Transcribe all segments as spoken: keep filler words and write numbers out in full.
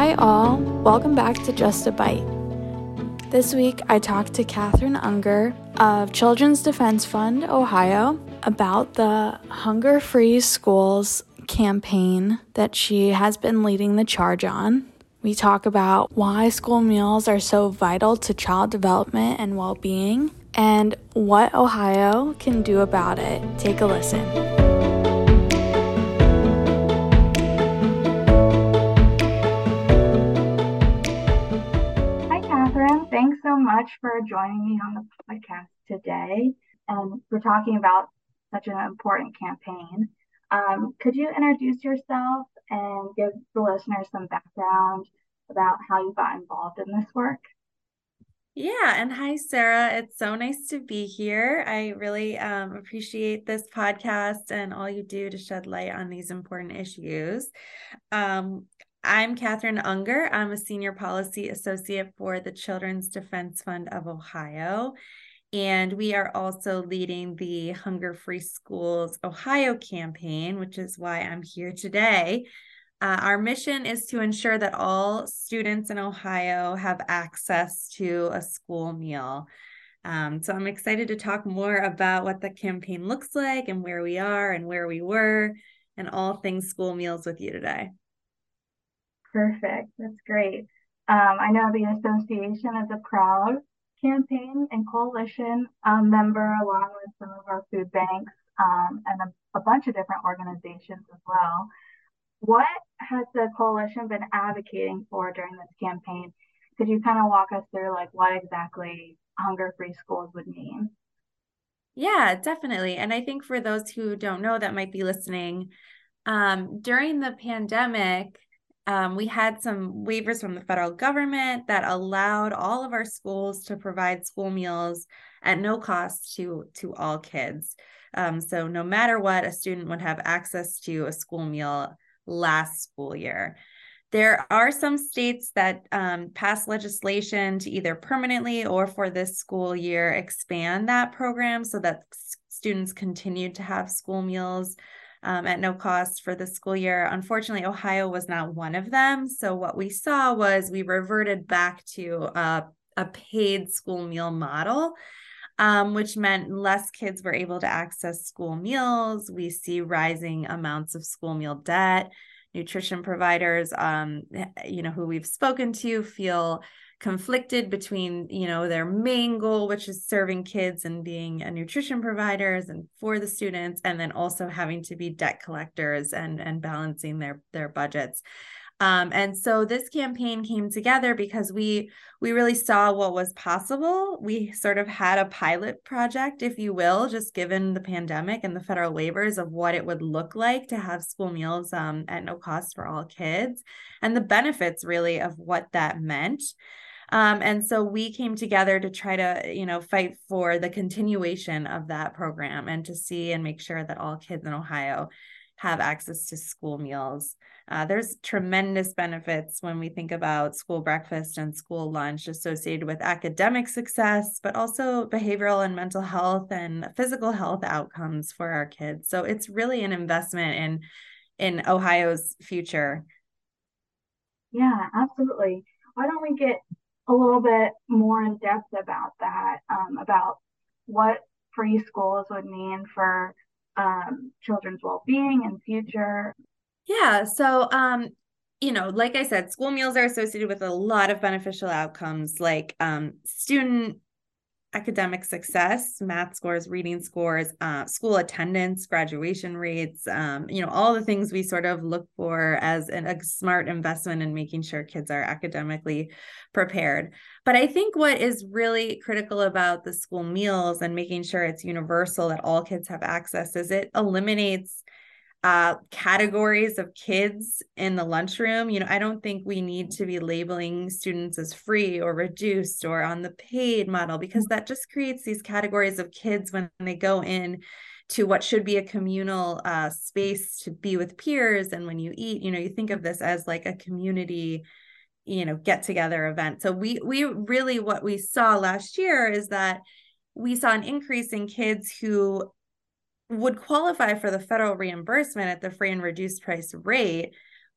Hi all, welcome back to Just a Bite. This week I talked to Catherine Unger of Children's Defense Fund, Ohio, about the Hunger Free Schools campaign that she has been leading the charge on. We talk about why school meals are so vital to child development and well-being, and what Ohio can do about it. Take a listen. Thanks so much for joining me on the podcast today. And we're talking about such an important campaign. Um, could you introduce yourself and give the listeners some background about how you got involved in this work? Yeah, and hi, Sarah. It's so nice to be here. I really um, appreciate this podcast and all you do to shed light on these important issues. Um, I'm Catherine Unger. I'm a Senior Policy Associate for the Children's Defense Fund of Ohio, and we are also leading the Hunger Free Schools Ohio campaign, which is why I'm here today. Uh, our mission is to ensure that all students in Ohio have access to a school meal. Um, so I'm excited to talk more about what the campaign looks like and where we are and where we were and all things school meals with you today. Perfect. That's great. Um, I know the association is a proud campaign and coalition um, member, along with some of our food banks um, and a, a bunch of different organizations as well. What has the coalition been advocating for during this campaign? Could you kind of walk us through like what exactly hunger-free schools would mean? Yeah, definitely. And I think for those who don't know that might be listening, um, during the pandemic, um, we had some waivers from the federal government that allowed all of our schools to provide school meals at no cost to, to all kids. Um, so no matter what, a student would have access to a school meal last school year. There are some states that um, pass legislation to either permanently or for this school year expand that program so that students continue to have school meals um, at no cost for the school year. Unfortunately, Ohio was not one of them. So what we saw was we reverted back to a, a paid school meal model, um, which meant less kids were able to access school meals. We see rising amounts of school meal debt. Nutrition providers, um, you know, who we've spoken to feel conflicted between, you know, their main goal, which is serving kids and being a nutrition providers and for the students, and then also having to be debt collectors and, and balancing their, their budgets. Um, and so this campaign came together because we we really saw what was possible. We sort of had a pilot project, if you will, just given the pandemic and the federal waivers of what it would look like to have school meals um, at no cost for all kids and the benefits really of what that meant. Um, and so we came together to try to, you know, fight for the continuation of that program and to see and make sure that all kids in Ohio have access to school meals. Uh, there's tremendous benefits when we think about school breakfast and school lunch associated with academic success, but also behavioral and mental health and physical health outcomes for our kids. So it's really an investment in, in Ohio's future. Yeah, absolutely. Why don't we get a little bit more in depth about that, um, about what free schools would mean for um, children's well-being and future? Yeah. So, um, you know, like I said, school meals are associated with a lot of beneficial outcomes like um, student academic success, math scores, reading scores, uh, school attendance, graduation rates, um, you know, all the things we sort of look for as an, a smart investment in making sure kids are academically prepared. But I think what is really critical about the school meals and making sure it's universal that all kids have access is it eliminates uh, categories of kids in the lunchroom. You know, I don't think we need to be labeling students as free or reduced or on the paid model, because that just creates these categories of kids when they go in to what should be a communal uh, space to be with peers. And when you eat, you know, you think of this as like a community, you know, get together event. So we, we really, what we saw last year is that we saw an increase in kids who would qualify for the federal reimbursement at the free and reduced price rate,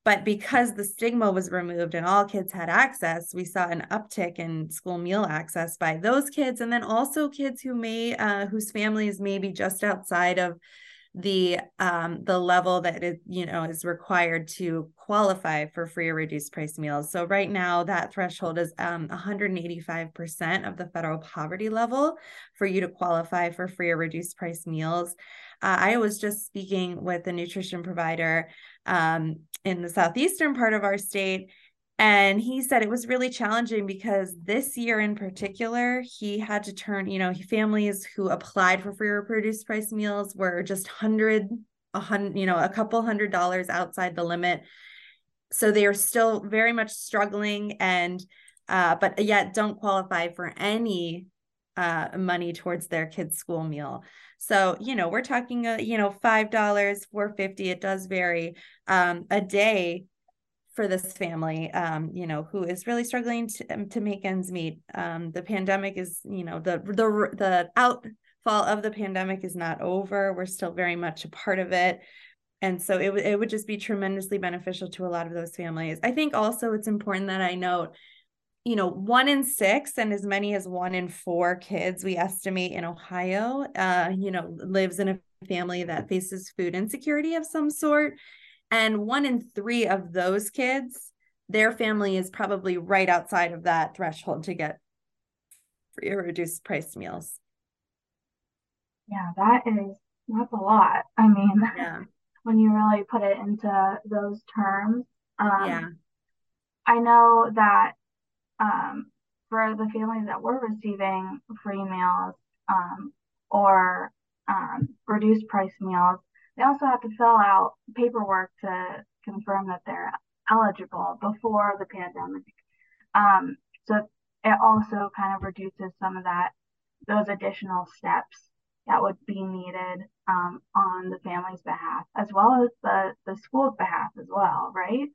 But because the stigma was removed and all kids had access, we saw an uptick in school meal access by those kids. And then also kids who may, uh, whose families may be just outside of the um the level that it you know is required to qualify for free or reduced price meals. So right now that threshold is um one hundred eighty-five percent of the federal poverty level for you to qualify for free or reduced price meals. uh, I was just speaking with a nutrition provider um in the southeastern part of our state, and he said it was really challenging because this year in particular, he had to turn, you know, families who applied for free or reduced price meals were just hundred, a hundred, you know, a couple hundred dollars outside the limit. So they are still very much struggling, and uh, but yet don't qualify for any uh, money towards their kid's school meal. So, you know, we're talking, uh, you know, five dollars, four fifty, it does vary, um, a day for this family, um, you know, who is really struggling to, um, to make ends meet. Um, the pandemic is, you know, the, the, the outfall of the pandemic is not over. We're still very much a part of it. And so it, w- it would just be tremendously beneficial to a lot of those families. I think also it's important that I note, you know, one in six and as many as one in four kids, we estimate in Ohio, uh, you know, lives in a family that faces food insecurity of some sort. And one in three of those kids, their family is probably right outside of that threshold to get free or reduced price meals. Yeah, that is, that's a lot. I mean, Yeah. when you really put it into those terms, Yeah. um, I know that um, for the families that were receiving free meals um, or um, reduced price meals, they also have to fill out paperwork to confirm that they're eligible before the pandemic. Um, so it also kind of reduces some of that, those additional steps that would be needed um, on the family's behalf, as well as the, the school's behalf as well, right?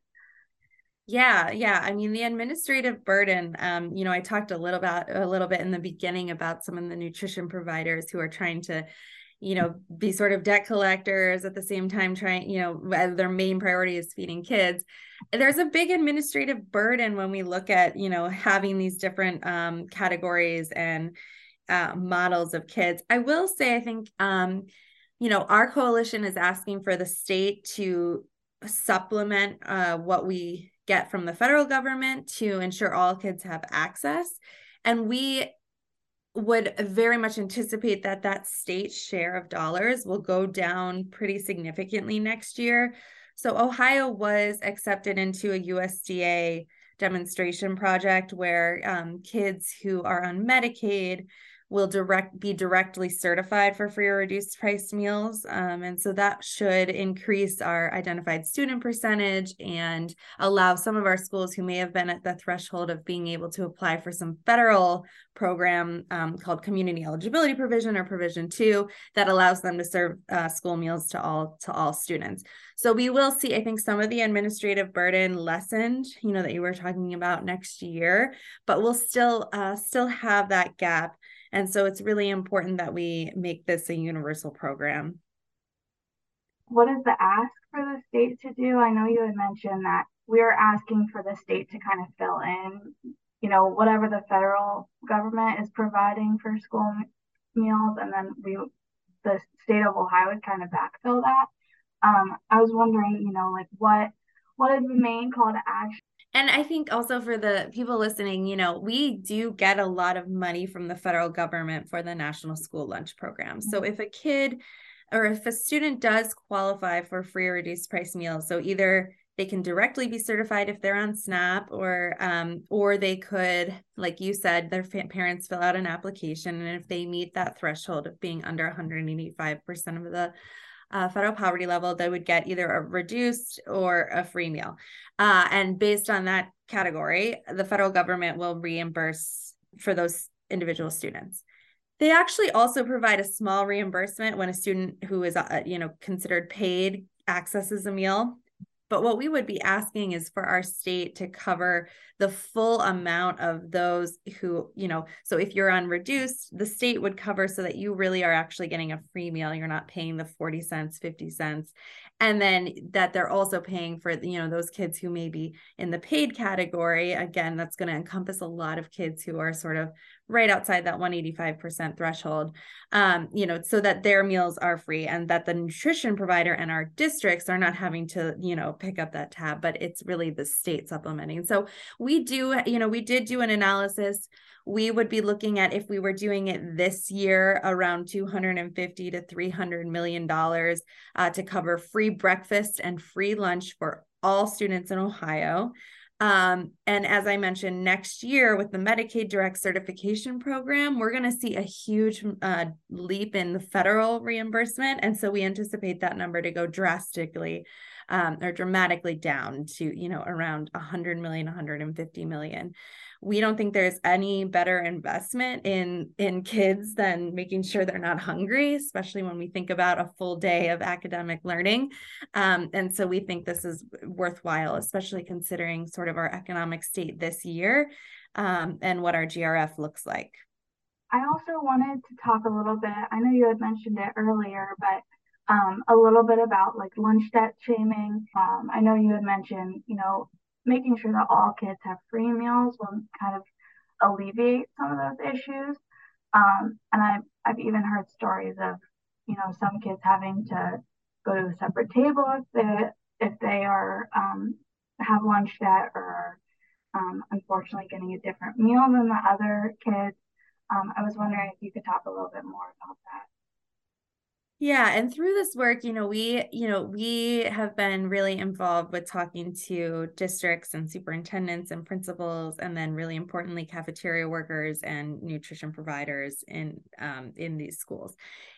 Yeah, yeah. I mean, the administrative burden, um, you know, I talked a little about a little bit in the beginning about some of the nutrition providers who are trying to, you know, be sort of debt collectors at the same time trying, you know, their main priority is feeding kids. There's a big administrative burden when we look at, you know, having these different um, categories and uh, models of kids. I will say, I think, um, you know, our coalition is asking for the state to supplement uh, what we get from the federal government to ensure all kids have access. And we would very much anticipate that that state share of dollars will go down pretty significantly next year. So Ohio was accepted into a U S D A demonstration project where um, kids who are on Medicaid will direct be directly certified for free or reduced price meals. Um, and so that should increase our identified student percentage and allow some of our schools who may have been at the threshold of being able to apply for some federal program um, called Community Eligibility Provision or Provision two that allows them to serve uh, school meals to all to all students. So we will see, I think, some of the administrative burden lessened, you know, that you were talking about next year, but we'll still uh, still have that gap. And so it's really important that we make this a universal program. What is the ask for the state to do? I know you had mentioned that we're asking for the state to kind of fill in, you know, whatever the federal government is providing for school meals, and then we, the state of Ohio, would kind of backfill that. Um, I was wondering, you know, like what what is the main call to action? And I think also for the people listening, you know, we do get a lot of money from the federal government for the National School Lunch Program. So if a kid or if a student does qualify for free or reduced price meals, so either they can directly be certified if they're on SNAP, or um, or they could, like you said, their parents fill out an application, and if they meet that threshold of being under one hundred eighty-five percent of the uh, federal poverty level, they would get either a reduced or a free meal. Uh, and based on that category, the federal government will reimburse for those individual students. They actually also provide a small reimbursement when a student who is, uh, you know, considered paid accesses a meal. But what we would be asking is for our state to cover the full amount of those who, you know, so if you're on reduced, the state would cover so that you really are actually getting a free meal. You're not paying the forty cents, fifty cents. And then that they're also paying for, you know, those kids who may be in the paid category. Again, that's going to encompass a lot of kids who are sort of right outside that one hundred eighty-five percent threshold, um, you know, so that their meals are free and that the nutrition provider and our districts are not having to, you know, pick up that tab, but it's really the state supplementing. So we do, you know, we did do an analysis. We would be looking at, if we were doing it this year, around two hundred fifty to three hundred million dollars uh, to cover free breakfast and free lunch for all students in Ohio. Um, and as I mentioned, next year with the Medicaid Direct Certification Program, we're going to see a huge uh, leap in the federal reimbursement. And so we anticipate that number to go drastically um, or dramatically down to, you know, around one hundred million, one hundred fifty million. We don't think there's any better investment in, in kids than making sure they're not hungry, especially when we think about a full day of academic learning. Um, and so we think this is worthwhile, especially considering sort of our economic state this year um, and what our G R F looks like. I also wanted to talk a little bit, I know you had mentioned it earlier, but um, a little bit about like lunch debt shaming. Um, I know you had mentioned, you know, making sure that all kids have free meals will kind of alleviate some of those issues. Um, and I've, I've even heard stories of, you know, some kids having to go to a separate table if they, if they are, um, have lunch debt or um, unfortunately getting a different meal than the other kids. Um, I was wondering if you could talk a little bit more about that. Yeah, and through this work, you know, we, you know, we have been really involved with talking to districts and superintendents and principals, and then really importantly, cafeteria workers and nutrition providers in um, in these schools.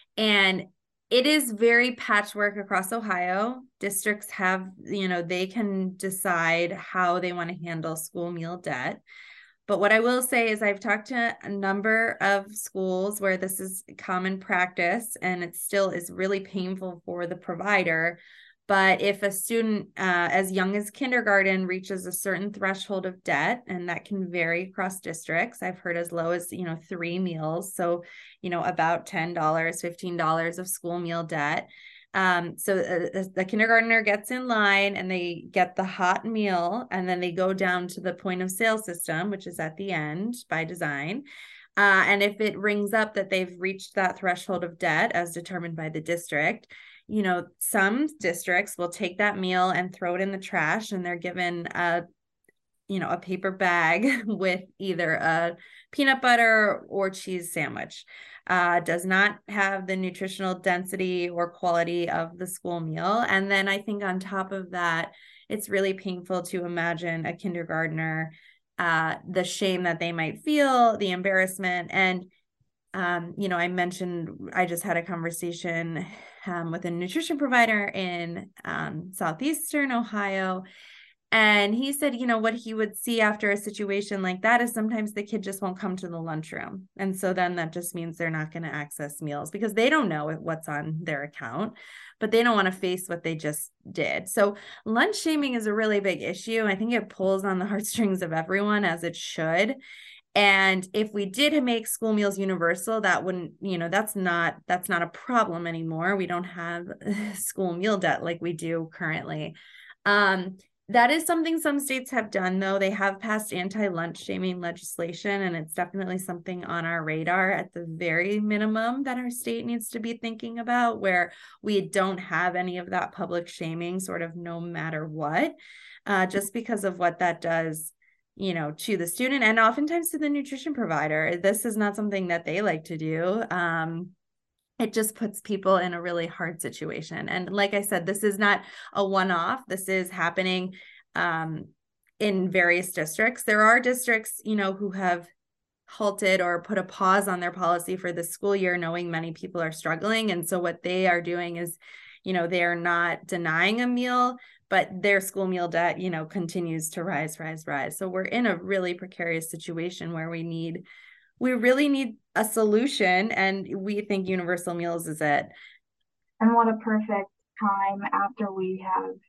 And it is very patchwork across Ohio. Districts have, you know, they can decide how they want to handle school meal debt. But what I will say is I've talked to a number of schools where this is common practice, and it still is really painful for the provider. But if a student uh, as young as kindergarten reaches a certain threshold of debt, and that can vary across districts, I've heard as low as, you know, three meals. So, you know, about ten dollars, fifteen dollars of school meal debt. Um, so uh, the kindergartner gets in line and they get the hot meal, and then they go down to the point of sale system, which is at the end by design. Uh, and if it rings up that they've reached that threshold of debt as determined by the district, you know, some districts will take that meal and throw it in the trash, and they're given a, you know, a paper bag with either a peanut butter or cheese sandwich. Uh, does not have the nutritional density or quality of the school meal. And then I think on top of that, it's really painful to imagine a kindergartner, uh, the shame that they might feel, the embarrassment. And, um, you know, I mentioned, I just had a conversation um, with a nutrition provider in um, Southeastern Ohio. And he said, you know, what he would see after a situation like that is sometimes the kid just won't come to the lunchroom. And so then that just means they're not going to access meals because they don't know what's on their account, but they don't want to face what they just did. So lunch shaming is a really big issue. I think it pulls on the heartstrings of everyone, as it should. And if we did make school meals universal, that wouldn't, you know, that's not, that's not a problem anymore. We don't have school meal debt like we do currently. Um, That is something some states have done, though. They have passed anti-lunch shaming legislation, and it's definitely something on our radar at the very minimum that our state needs to be thinking about, where we don't have any of that public shaming, sort of no matter what, uh, just because of what that does, you know, to the student and oftentimes to the nutrition provider. This is not something that they like to do. Um, It just puts people in a really hard situation. And like I said, this is not a one-off. This is happening um, in various districts. There are districts, you know, who have halted or put a pause on their policy for the school year, knowing many people are struggling. And so what they are doing is, you know, they are not denying a meal, but their school meal debt, you know, continues to rise, rise, rise. So we're in a really precarious situation where we need We really need a solution, and we think universal meals is it. And what a perfect time after we have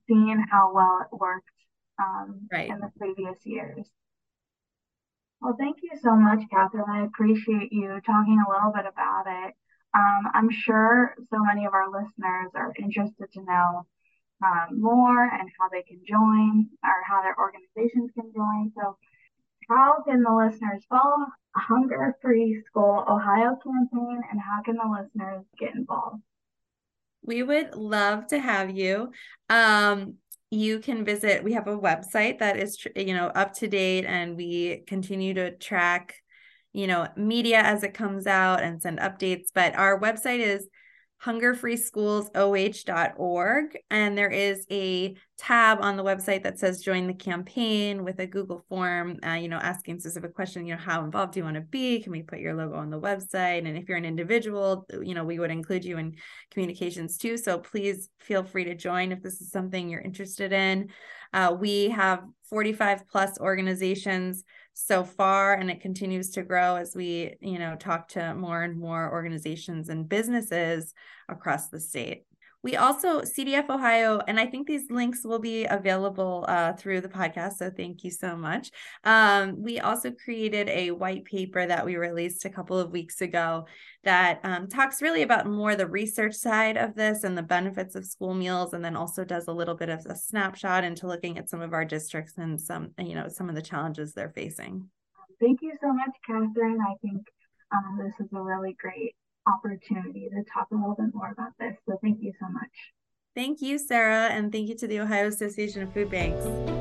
seen how well it worked um, Right. in the previous years. Well, thank you so much, Catherine. I appreciate you talking a little bit about it. Um, I'm sure so many of our listeners are interested to know um, more and how they can join or how their organizations can join. So how can the listeners follow Hunger Free School Ohio campaign, and how can the listeners get involved? We would love to have you. Um, you can visit, we have a website that is, you know, up to date, and we continue to track, you know, media as it comes out and send updates. But our website is hunger free schools o h dot org. And there is a tab on the website that says join the campaign with a Google form, uh, you know, asking specific questions, you know, how involved do you want to be? Can we put your logo on the website? And if you're an individual, you know, we would include you in communications too. So please feel free to join if this is something you're interested in. Uh, we have forty-five plus organizations so far, and it continues to grow as we, you know, talk to more and more organizations and businesses across the state. We also, C D F Ohio, and I think these links will be available uh, through the podcast, so thank you so much. Um, we also created a white paper that we released a couple of weeks ago that um, talks really about more the research side of this and the benefits of school meals, and then also does a little bit of a snapshot into looking at some of our districts and some, you know, some of the challenges they're facing. Thank you so much, Catherine. I think um, this is a really great opportunity to talk a little bit more about this. So thank you so much. Thank you, Sarah, and thank you to the Ohio Association of Food Banks.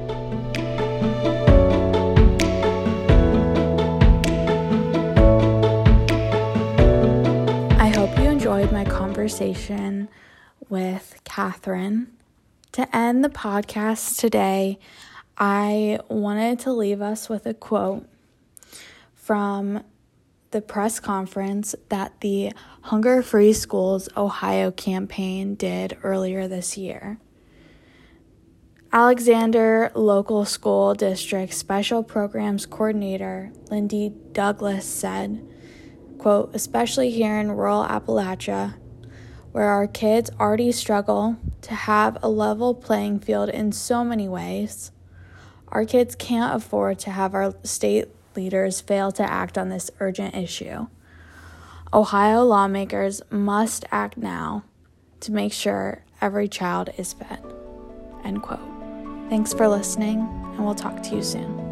I hope you enjoyed my conversation with Catherine. To end the podcast today, I wanted to leave us with a quote from the press conference that the Hunger Free Schools Ohio campaign did earlier this year. Alexander Local School District Special Programs Coordinator Lindy Douglas said, quote, especially here in rural Appalachia, where our kids already struggle to have a level playing field in so many ways, our kids can't afford to have our state leaders fail to act on this urgent issue. Ohio lawmakers must act now to make sure every child is fed. End quote. Thanks for listening, and we'll talk to you soon.